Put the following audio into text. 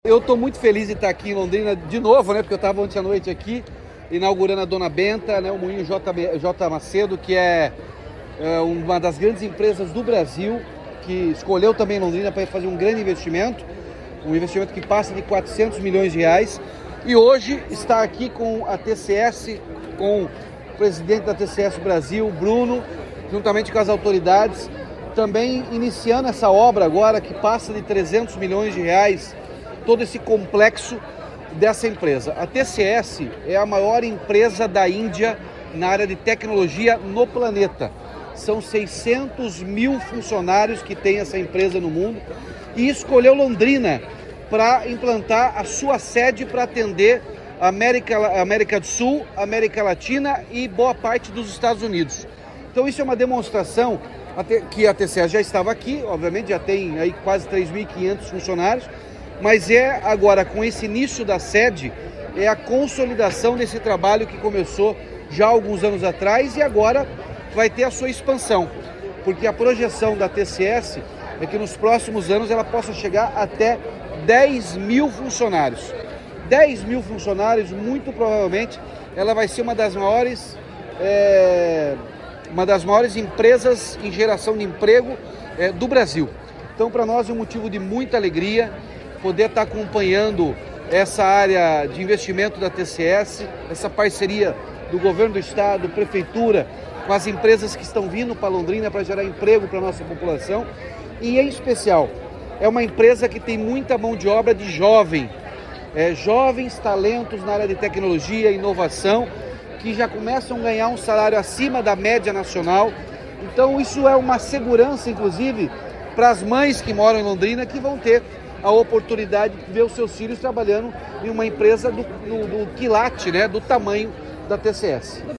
Eu estou muito feliz de estar aqui em Londrina de novo, né? Porque eu estava ontem à noite aqui, inaugurando a Dona Benta, né? O Moinho J. Macedo, que é uma das grandes empresas do Brasil, que escolheu também Londrina para fazer um grande investimento, um investimento que passa de 400 milhões de reais. E hoje está aqui com a TCS, com o presidente da TCS Brasil, Bruno, juntamente com as autoridades, também iniciando essa obra agora que passa de 300 milhões de reais, todo esse complexo dessa empresa. A TCS é a maior empresa da Índia na área de tecnologia no planeta. São 600 mil funcionários que tem essa empresa no mundo e escolheu Londrina para implantar a sua sede para atender a América do Sul, América Latina e boa parte dos Estados Unidos. Então isso é uma demonstração que a TCS já estava aqui, obviamente já tem aí quase 3.500 funcionários, mas é agora com esse início da sede, é a consolidação desse trabalho que começou já há alguns anos atrás e agora vai ter a sua expansão, porque a projeção da TCS é que nos próximos anos ela possa chegar até 10 mil funcionários. 10 mil funcionários, muito provavelmente, ela vai ser uma das maiores empresas em geração de emprego do Brasil. Então, para nós é um motivo de muita alegria poder estar acompanhando essa área de investimento da TCS, essa parceria do governo do estado, prefeitura, com as empresas que estão vindo para Londrina para gerar emprego para a nossa população. E, em especial, é uma empresa que tem muita mão de obra de jovens talentos na área de tecnologia e inovação, que já começam a ganhar um salário acima da média nacional. Então, isso é uma segurança, inclusive, para as mães que moram em Londrina, que vão ter a oportunidade de ver os seus filhos trabalhando em uma empresa do quilate, né, do tamanho da TCS.